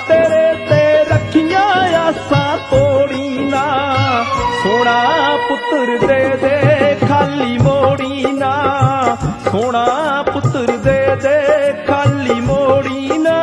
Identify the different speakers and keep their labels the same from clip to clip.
Speaker 1: तेरे ते रखियां आसां तोड़ी ना, सोना पुत्र दे दे खाली मोड़ी ना, सोना पुत्र दे दे खाली मोड़ी ना।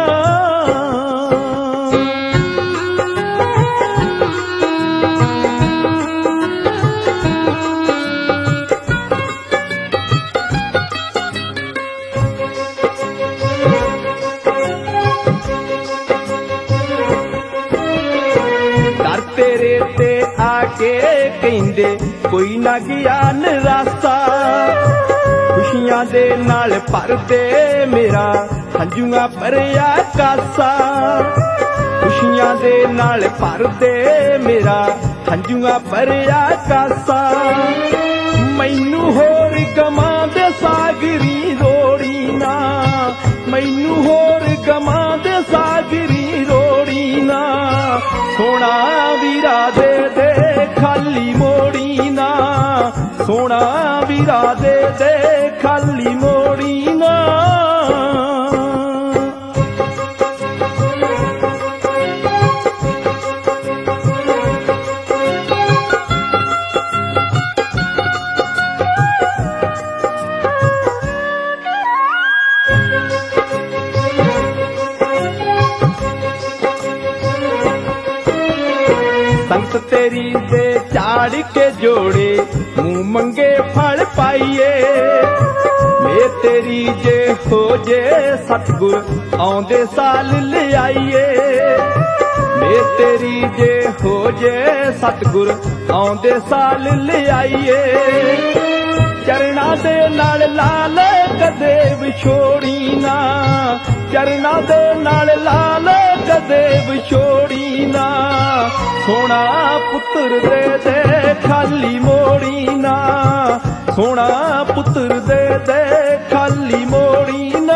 Speaker 1: तेरे ते आके कहंदे कोई ना ज्ञान रास्ता, खुशियां दे नाल भर दे मेरा हंजुआ भरिया कासा, खुशियां दे नाल भर दे मेरा हंजुआ भरिया कासा। मैनू होर गमां दे सागरी रोड़ी ना, मैनू होर गमां दे सागरी रोड़ी ना, सोना वीरा दे दे खाली मोड़ी ना, सोना वीरा दे दे खाली मोड़ी ना। संत तेरी दे चाड़ के जोड़े मुंह मंगे फल पाइए, मैं तेरी जे हो जे सतगुर आउंदे साल ले आइए, मैं तेरी जे हो जे सतगुर आउंदे साल ले आइए। चरना दे नाल लाल कदे विछोड़ी ना, चरना दे नाल लाल कदे विछोड़ी ना, सोना पुत्र दे दे खाली मोड़ी ना, सोना पुत्र दे दे खाली मोड़ी ना।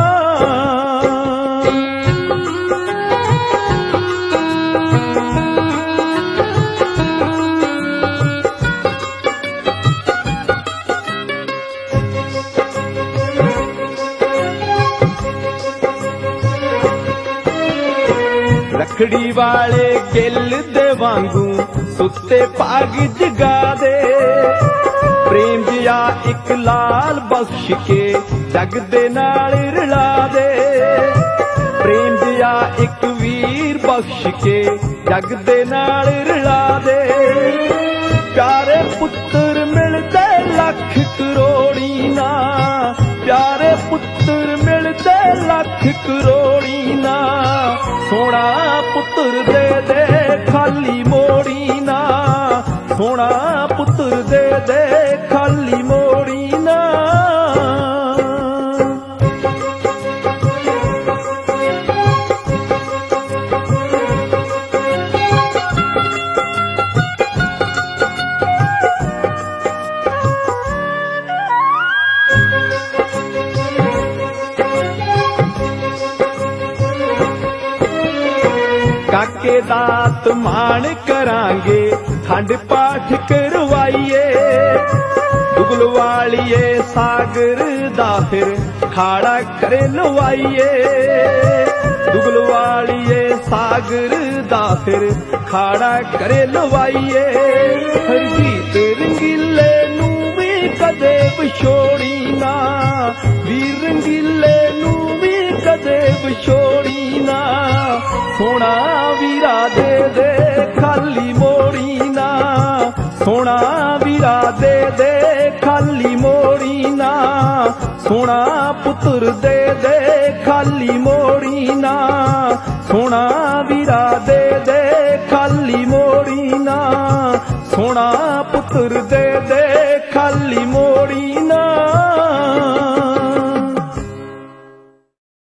Speaker 1: रखड़ी वाले गिल दे वांगू सुते पाग जगा दे, प्रेम जिया एक लाल बख्श के जग दे नाल रला दे, प्रेम जिया एक वीर बख्श के जग दे नाल रला दे। प्यारे पुत्र मिलदे लख करोड़ी ना, प्यारे पुत्र मिलदे लख करोड़ी ना, सोना पुत्र दे दे खाली मोड़ी ना, सोना पुत्र दे दे खाली मोड़ी ना। काके दात मान करांगे खंड पाठ करवाइए, दुगल वालिए सागर दा फिर खाड़ा करे लवाइए, दुगल वालिए सागर दा फिर खाड़ा करे लवाइए। हरजीत रंगीले नू भी कदे विछोड़ी ना, वीर रंगीले नू भी कदे विछोड़ी ना, सोना वीरा दे दे खाली मोड़ी ना, सोना वीरा दे दे खाली मोड़ी ना, सोना पुत्र दे